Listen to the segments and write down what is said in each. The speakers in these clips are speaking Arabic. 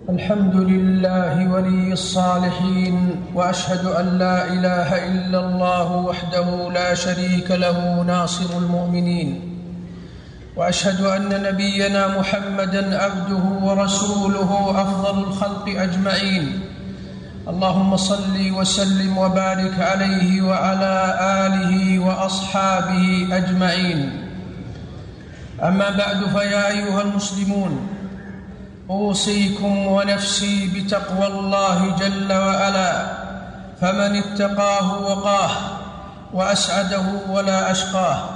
الحمد لله ولي الصالحين، وأشهد أن لا إله إلا الله وحده لا شريك له ناصر المؤمنين، وأشهد أن نبينا محمدًا عبده ورسوله أفضل الخلق أجمعين. اللهم صل وسلم وبارك عليه وعلى آله وأصحابه أجمعين. أما بعد، فيا أيها المسلمون، أوصيكم ونفسي بتقوى الله جل وعلا، فمن اتقاه وقاه وأسعده ولا أشقاه.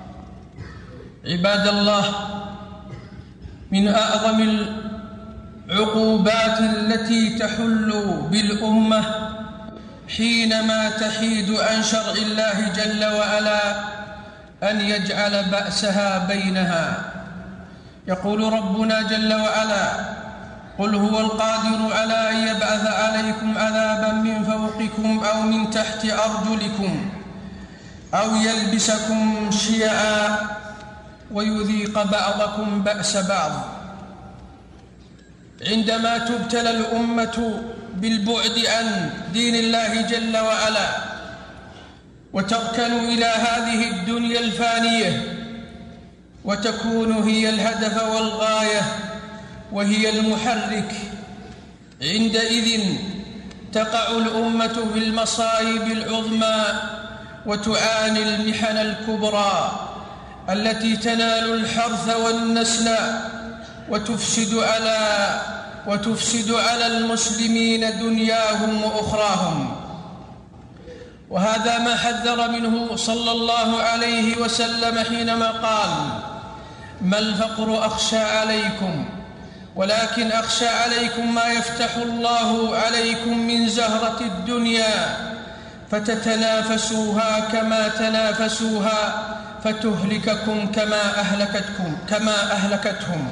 عباد الله، من أعظم العقوبات التي تحل بالأمة حينما تحيد عن شرع الله جل وعلا أن يجعل بأسها بينها. يقول ربنا جل وعلا: قل هو القادر على أن يبعث عليكم عذابا من فوقكم أو من تحت أرجلكم أو يلبسكم شيعا ويذيق بعضكم بأس بعض. عندما تبتلى الأمة بالبعد عن دين الله جل وعلا وتركن إلى هذه الدنيا الفانية وتكون هي الهدف والغاية وهي المحرك، عندئذ تقع الأمة في المصائب العظمى وتعاني المحن الكبرى التي تنال الحرث والنسل وتفسد على المسلمين دنياهم وأخراهم. وهذا ما حذر منه صلى الله عليه وسلم حينما قال: ما الفقر أخشى عليكم، ولكن أخشى عليكم ما يفتح الله عليكم من زهرة الدنيا فتتنافسوها كما تنافسوها فتهلككم كما أهلكتهم.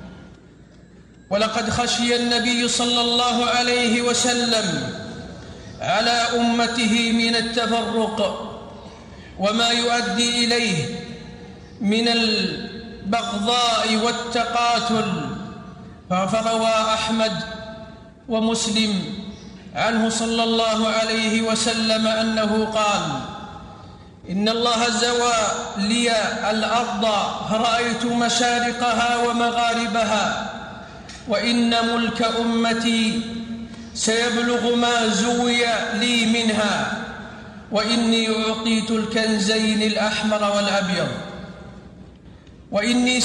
ولقد خشي النبي صلى الله عليه وسلم على أمته من التفرق وما يؤدي إليه من البغضاء والتقاتل. فروى أحمد ومسلم عنه صلى الله عليه وسلم أنه قال: إن الله زوى لي الأرض فرأيت مشارقها ومغاربها، وإن ملك أمتي سيبلغ ما زوي لي منها، وإني أعطيت الكنزين الأحمر والأبيض، وإني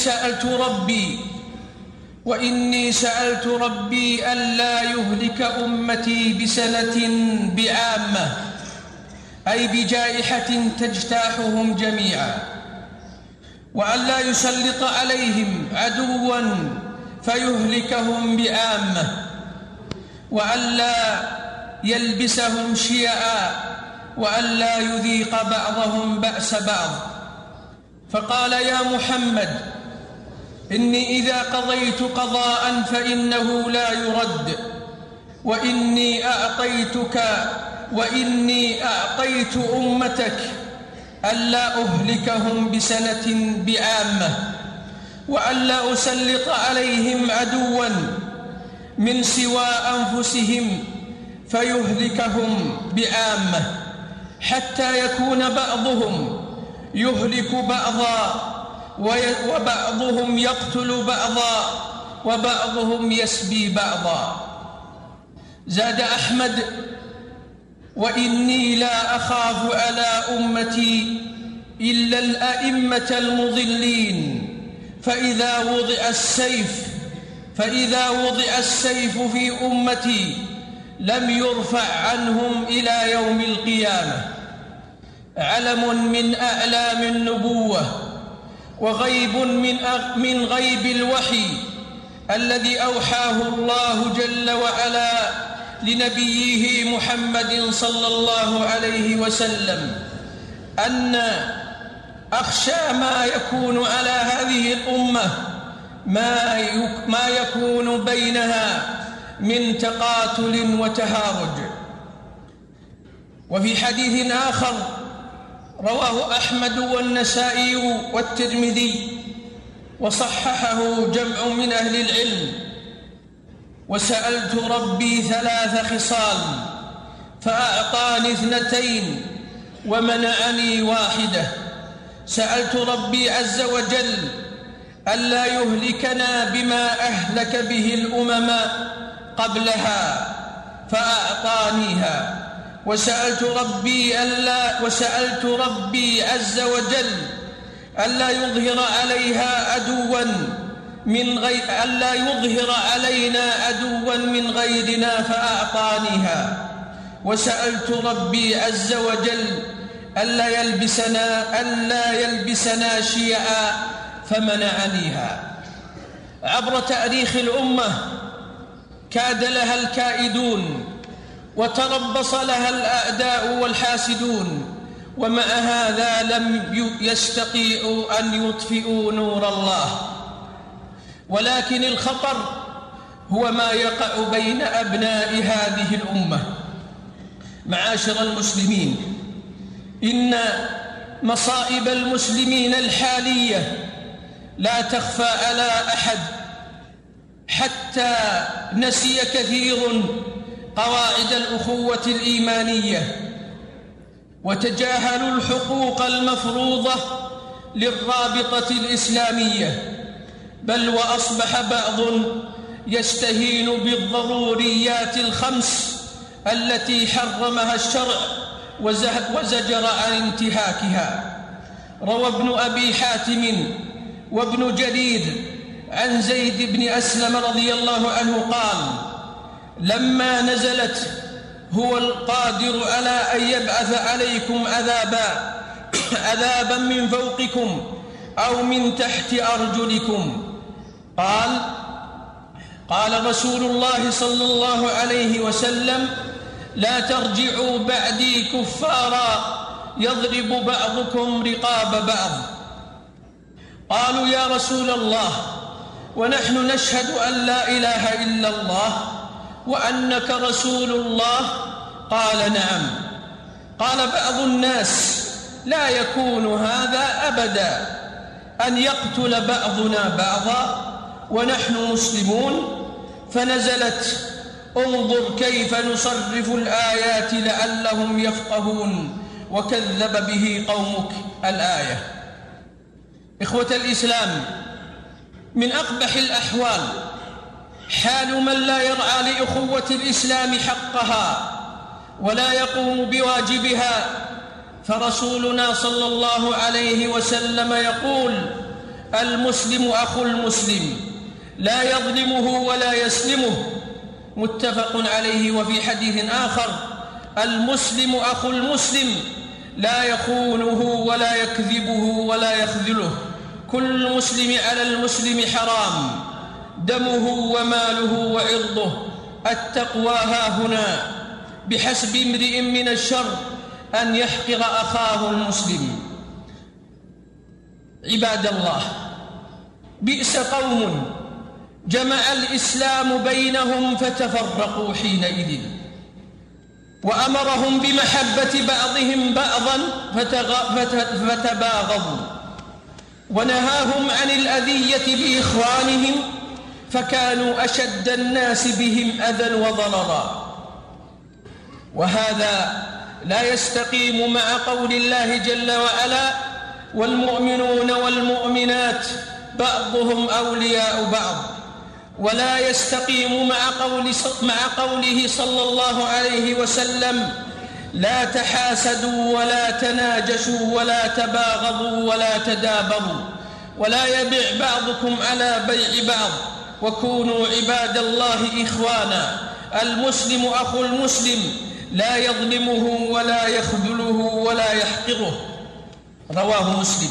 سألت ربي ألا يهلك أمتي بسنة بعامة، أي بجائحة تجتاحهم جميعا، وألا يسلط عليهم عدوا فيهلكهم بعامة، وألا يلبسهم شيعا، وألا يذيق بعضهم بأس بعض. فقال: يا محمد، إني إذا قضيت قضاء فإنه لا يرد، وإني أعطيت أمتك ألا أهلكهم بسنة بعامة، وألا أسلط عليهم عدوا من سوى أنفسهم فيهلكهم بعامة، حتى يكون بعضهم يهلك بعضا وبعضهم يقتل بعضا وبعضهم يسبي بعضا. زاد أحمد: وإني لا أخاف على أمتي إلا الأئمة المضلين، فإذا وضع السيف في أمتي لم يرفع عنهم إلى يوم القيامة. علم من أعلام النبوة، وغيب من غيب الوحي الذي أوحاه الله جل وعلا لنبيه محمد صلى الله عليه وسلم، أن أخشى ما يكون على هذه الأمة ما يكون بينها من تقاتل وتهارج. وفي حديث آخر رواه أحمد والنسائي والترمذي وصححه جمع من أهل العلم، وسألت ربي 3 خصال فأعطاني 2 ومنعني 1. سألت ربي عز وجل ألا يهلكنا بما أهلك به الأمم قبلها فأعطانيها، وسألت ربي عز وجل ألا يظهر علينا عدوا من غيرنا فأعطانيها، وسألت ربي عز وجل ألا يلبسنا شيعا فمنعنيها. عبر تاريخ الأمة كاد لها الكائدون وتربص لها الأعداء والحاسدون، ومع هذا لم يستطيعوا أن يطفئوا نور الله. ولكن الخطر هو ما يقع بين أبناء هذه الأمة. معاشر المسلمين، إن مصائب المسلمين الحالية لا تخفى على أحد، حتى نسي كثير قواعد الأخوة الإيمانية وتجاهلوا الحقوق المفروضة للرابطة الإسلامية، بل وأصبح بعض يستهين بالضروريات ال5 التي حرمها الشرع وزجر عن انتهاكها. روى ابن أبي حاتم وابن جرير عن زيد بن أسلم رضي الله عنه قال: لما نزلت هو القادر على أن يبعث عليكم عذابا من فوقكم أو من تحت أرجلكم، قال رسول الله صلى الله عليه وسلم: لا ترجعوا بعدي كفارا يضرب بعضكم رقاب بعض. قالوا: يا رسول الله، ونحن نشهد أن لا إله إلا الله وأنك رسول الله؟ قال: نعم. قال بعض الناس: لا يكون هذا أبدا، أن يقتل بعضنا بعضا ونحن مسلمون. فنزلت: انظر كيف نصرف الآيات لعلهم يفقهون وكذب به قومك، الآية. إخوة الإسلام، من أقبح الأحوال حال من لا يرعى لأخوة الإسلام حقها ولا يقوم بواجبها. فرسولنا صلى الله عليه وسلم يقول: المسلم أخو المسلم لا يظلمه ولا يسلمه، متفق عليه. وفي حديث آخر: المسلم أخو المسلم لا يخونه ولا يكذبه ولا يخذله، كل المسلم على المسلم حرام، دمه وماله وعرضه. التقوى هاهنا، بحسب امرئ من الشر أن يحقر أخاه المسلم. عباد الله، بئس قوم جمع الإسلام بينهم فتفرقوا حينئذ، وأمرهم بمحبة بعضهم بعضا فتباغضوا، ونهاهم عن الأذية بإخوانهم فكانوا أشد الناس بهم أذى وضررا. وهذا لا يستقيم مع قول الله جل وعلا: والمؤمنون والمؤمنات بعضهم أولياء بعض، ولا يستقيم مع قوله صلى الله عليه وسلم: لا تحاسدوا ولا تناجشوا ولا تباغضوا ولا تدابروا، ولا يبع بعضكم على بيع بعض، وكونوا عباد الله إخوانا. المسلم أخو المسلم لا يظلمه ولا يخذله ولا يحقره. رواه مسلم.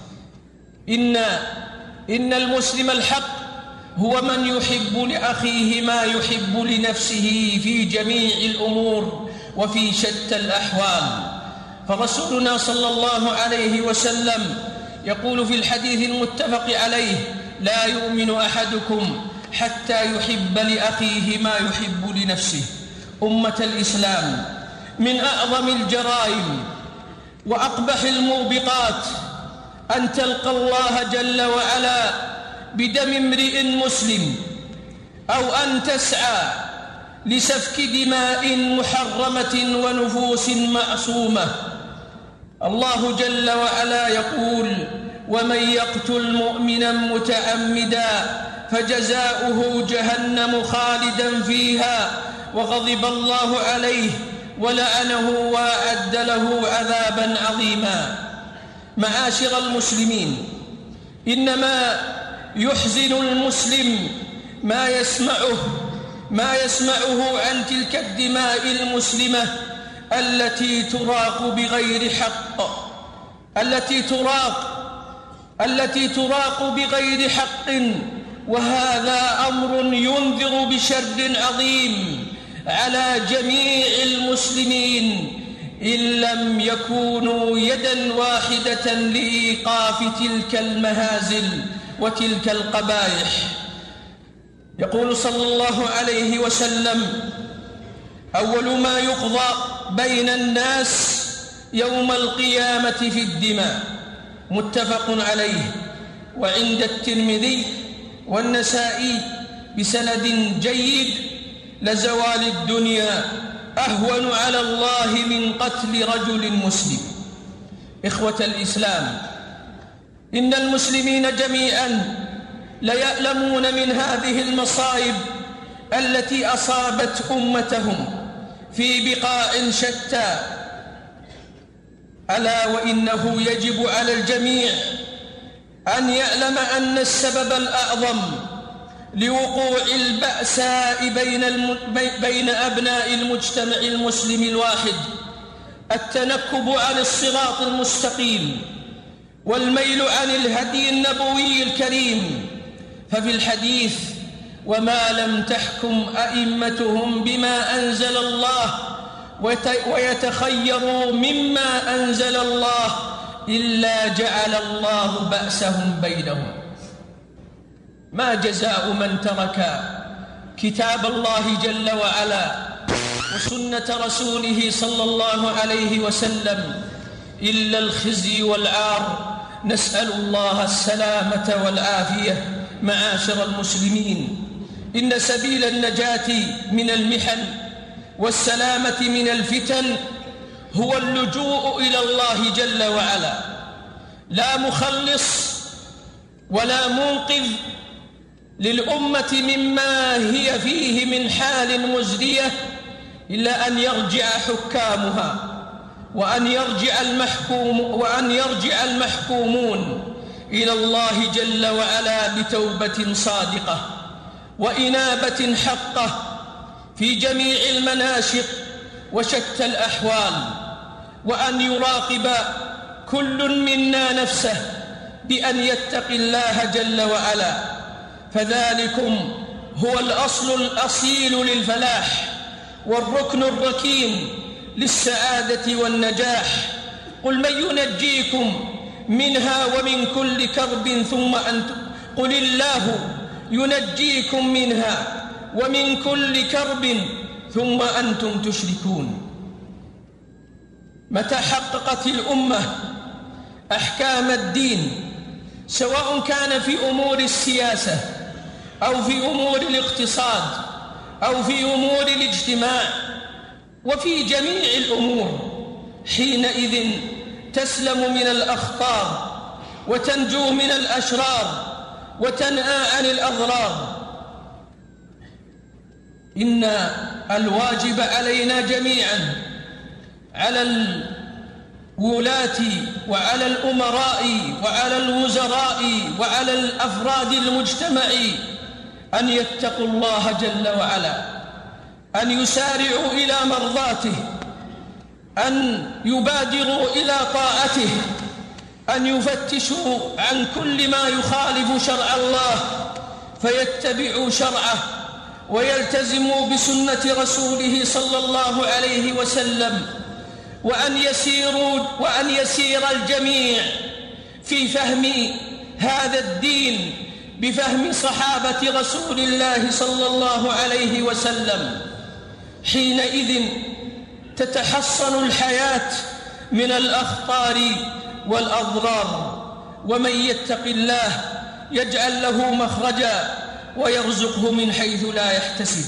إن المسلم الحق هو من يحب لأخيه ما يحب لنفسه في جميع الأمور وفي شتى الأحوال. فرسولنا صلى الله عليه وسلم يقول في الحديث المتفق عليه: لا يؤمن أحدكم حتى يحب لأخيه ما يحب لنفسه. أمة الإسلام، من أعظم الجرائم وأقبح الموبقات أن تلقى الله جل وعلا بدم امرئ مسلم أو أن تسعى لسفك دماء محرمة ونفوس معصومة. الله جل وعلا يقول: ومن يقتل مؤمنا متعمدا فجزاؤه جهنم خالدا فيها وغضب الله عليه ولعنه وأعد له عذابا عظيما. معاشر المسلمين، إنما يحزن المسلم ما يسمعه عن تلك الدماء المسلمة التي تراق بغير حق، التي تراق بغير حق، وهذا أمر ينذر بشر عظيم على جميع المسلمين إن لم يكونوا يدا واحدة لإيقاف تلك المهازل وتلك القبائح. يقول صلى الله عليه وسلم: أول ما يقضى بين الناس يوم القيامة في الدماء. متفق عليه، وعند الترمذي والنسائي بسند جيد: لزوال الدنيا أهون على الله من قتل رجل مسلم. إخوة الإسلام، إن المسلمين جميعا ليألمون من هذه المصائب التي أصابت أمتهم في بقاع شتى، ألا وإنه يجب على الجميع أن يعلم أن السبب الأعظم لوقوع البأساء بين أبناء المجتمع المسلم الواحد التنكب عن الصراط المستقيم والميل عن الهدي النبوي الكريم. ففي الحديث: وما لم تحكم أئمتهم بما أنزل الله ويتخيروا مما أنزل الله إلا جعل الله بأسهم بينهم. ما جزاء من ترك كتاب الله جل وعلا وسنة رسوله صلى الله عليه وسلم إلا الخزي والعار، نسأل الله السلامة والعافية. معاشر المسلمين، إن سبيل النجاة من المحن والسلامة من الفتن هو اللجوء إلى الله جل وعلا. لا مخلص ولا منقذ للأمة مما هي فيه من حال مزرية إلا أن يرجع حكامها وأن يرجع المحكومون إلى الله جل وعلا بتوبة صادقة وإنابة حقة في جميع المناشق وشتى الأحوال، وأن يراقب كل منا نفسه بأن يتقي الله جل وعلا، فذلكم هو الأصل الأصيل للفلاح والركن الركين للسعادة والنجاح. قل من ينجيكم منها ومن كل كرب ثم أنتم، قل الله ينجيكم منها ومن كل كرب ثم أنتم تشركون. متى حققت الأمة أحكام الدين، سواء كان في أمور السياسة أو في أمور الاقتصاد أو في أمور الاجتماع وفي جميع الأمور، حينئذ تسلم من الأخطار وتنجو من الأشرار وتنأى عن الأضرار. إن الواجب علينا جميعا، على الولاة وعلى الأمراء وعلى الوزراء وعلى الأفراد المجتمع أن يتقوا الله جل وعلا، أن يسارعوا إلى مرضاته، أن يبادروا إلى طاعته، أن يفتشوا عن كل ما يخالف شرع الله فيتبعوا شرعه ويلتزموا بسنة رسوله صلى الله عليه وسلم، وأن يسير الجميع في فهم هذا الدين بفهم صحابة رسول الله صلى الله عليه وسلم. حينئذ تتحصن الحياة من الأخطار والأضرار، ومن يتق الله يجعل له مخرجا ويرزقه من حيث لا يحتسب.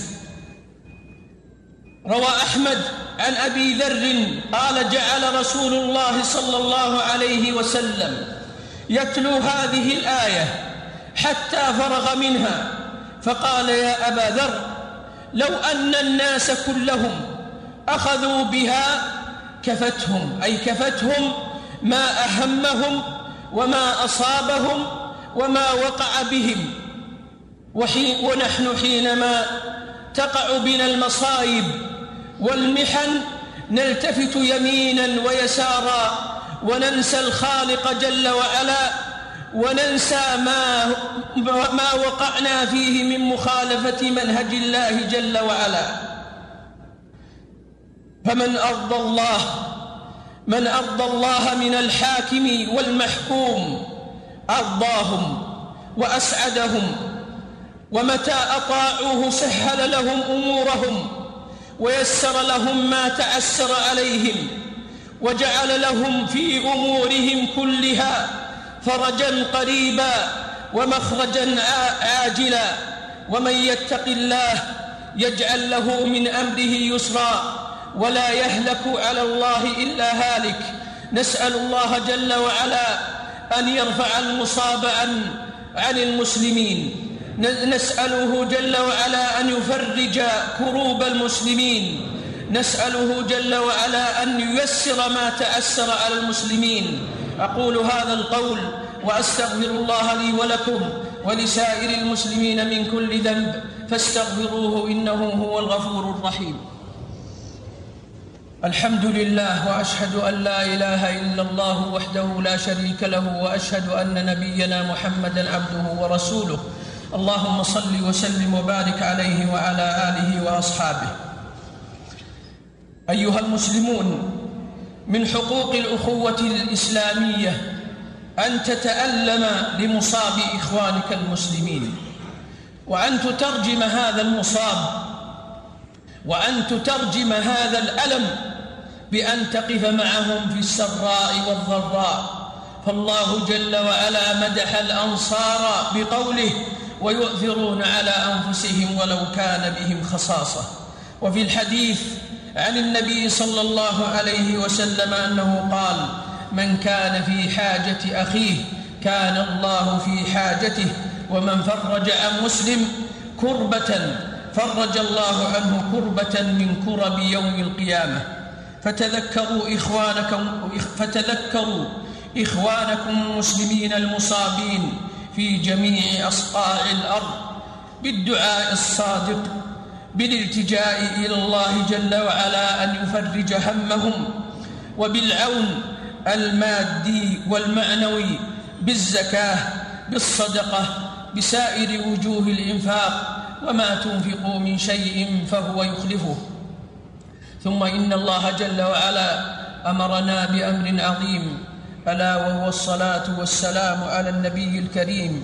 روى أحمد عن أبي ذر قال: جعل رسول الله صلى الله عليه وسلم يتلو هذه الآية حتى فرغ منها، فقال: يا أبا ذر، لو أن الناس كلهم أخذوا بها كفتهم، أي كفتهم ما أهمهم وما أصابهم وما وقع بهم. ونحن حينما تقع بنا المصائب والمحن نلتفت يمينا ويسارا وننسى الخالق جل وعلا، وننسى ما وقعنا فيه من مخالفة منهج الله جل وعلا. فمن أرضى الله من الحاكم والمحكوم أرضاهم وأسعدهم، ومتى أطاعوه سهل لهم أمورهم ويسر لهم ما تعسر عليهم، وجعل لهم في أمورهم كلها فرجا قريبا ومخرجا عاجلا. ومن يتق الله يجعل له من أمره يسرا، ولا يهلك على الله إلا هالك. نسأل الله جل وعلا أن يرفع المصاب عن المسلمين، نسأله جل وعلا أن يفرج كروب المسلمين، نسأله جل وعلا أن ييسر ما تأسر على المسلمين. أقول هذا القول وأستغفر الله لي ولكم ولسائر المسلمين من كل ذنب، فاستغفروه إنه هو الغفور الرحيم. الحمد لله، وأشهد أن لا إله إلا الله وحده لا شريك له، وأشهد أن نبينا محمدًا عبده ورسوله. اللهم صل وسلم وبارك عليه وعلى آله وأصحابه. أيها المسلمون، من حقوق الأخوة الإسلامية أن تتألم لمصاب إخوانك المسلمين، وأن تترجم هذا المصاب، وأن تترجم هذا الألم بأن تقف معهم في السراء والضراء. فالله جل وعلا مدح الأنصار بقوله: ويؤثرون على أنفسهم ولو كان بهم خصاصة. وفي الحديث عن النبي صلى الله عليه وسلم أنه قال: من كان في حاجة أخيه كان الله في حاجته، ومن فرج عن مسلم كربة فرج الله عنه كربة من كرب يوم القيامة. فتذكروا إخوانكم المسلمين المصابين في جميع أصقاع الأرض بالدعاء الصادق، بالالتجاء إلى الله جل وعلا أن يفرج همهم، وبالعون المادي والمعنوي، بالزكاة، بالصدقة، بسائر وجوه الإنفاق. وما تنفقوا من شيء فهو يخلفه. ثم إن الله جل وعلا أمرنا بأمر عظيم، ألا وهو الصلاة والسلام على النبي الكريم.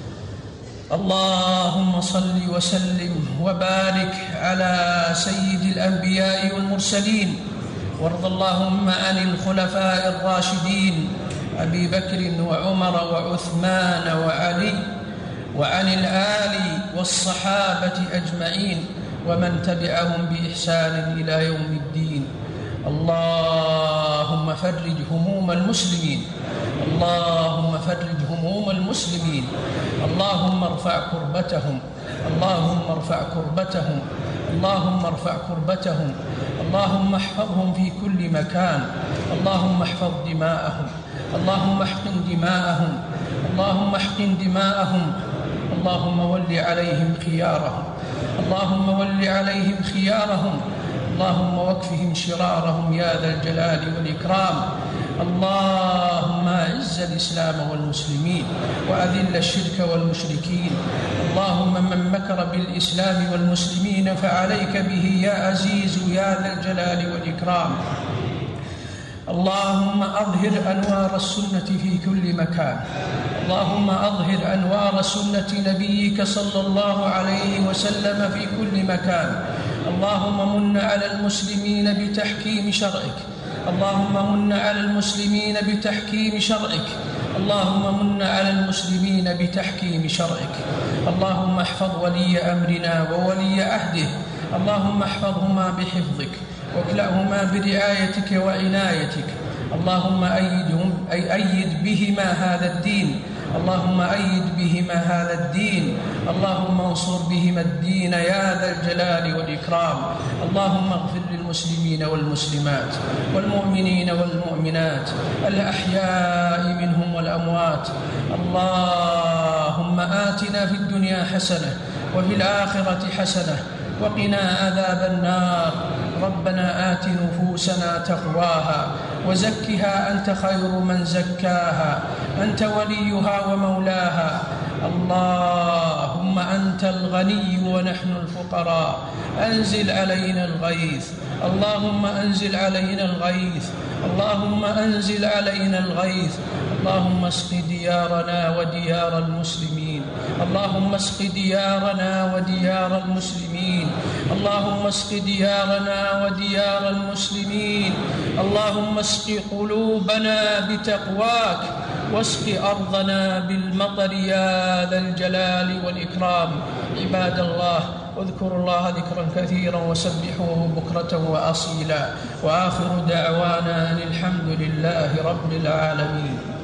اللهم صل وسلم وبارك على سيد الأنبياء والمرسلين، وارض اللهم عن الخلفاء الراشدين أبي بكر وعمر وعثمان وعلي، وعن الآل والصحابة أجمعين، ومن تبعهم بإحسان إلى يوم الدين. اللهم فرج هموم المسلمين، اللهم فرج هموم المسلمين، اللهم ارفع كربتهم، اللهم ارفع كربتهم، اللهم ارفع كربتهم، اللهم احفظهم في كل مكان، اللهم احفظ دماءهم، اللهم احقن دماءهم، اللهم احقن دماءهم، اللهم ول عليهم خيارهم، اللهم ول عليهم خيارهم، اللهم واكفهم شرارهم يا ذا الجلال والإكرام. اللهم أعز الإسلام والمسلمين، وأذل الشرك والمشركين. اللهم من مكر بالإسلام والمسلمين فعليك به يا عزيز يا ذا الجلال والإكرام. اللهم أظهر أنوار السنة في كل مكان، اللهم أظهر أنوار سنة نبيك صلى الله عليه وسلم في كل مكان. اللهم من على المسلمين بتحكيم شرعك، اللهم من على المسلمين بتحكيم شرعك، اللهم من على المسلمين بتحكيم شرعك. اللهم احفظ ولي أمرنا وولي عهده، اللهم احفظهما بحفظك واكلأهما برعايتك وعنايتك. اللهم أيد بهما هذا الدين، اللهم أيد بهما هذا الدين، اللهم انصر بهما الدين يا ذا الجلال والإكرام. اللهم اغفر للمسلمين والمسلمات والمؤمنين والمؤمنات الأحياء منهم والأموات. اللهم آتنا في الدنيا حسنة وفي الآخرة حسنة وقنا عذاب النار. ربنا آت نفوسنا تقواها وزكها أنت خير من زكاها، أنت وليها ومولاها. اللهم أنت الغني ونحن الفقراء، أنزل علينا الغيث، اللهم أنزل علينا الغيث، اللهم أنزل علينا الغيث. اللهم اسق ديارنا وديار المسلمين، اللهم اسق ديارنا وديار المسلمين، اللهم اسق ديارنا وديار المسلمين. اللهم اسق قلوبنا بتقواك واسق أرضنا بالمطر يا ذا الجلال والإكرام. عباد الله، اذكروا الله ذكرا كثيرا وسبحوه بكرة وأصيلا، وآخر دعوانا أن الحمد لله رب العالمين.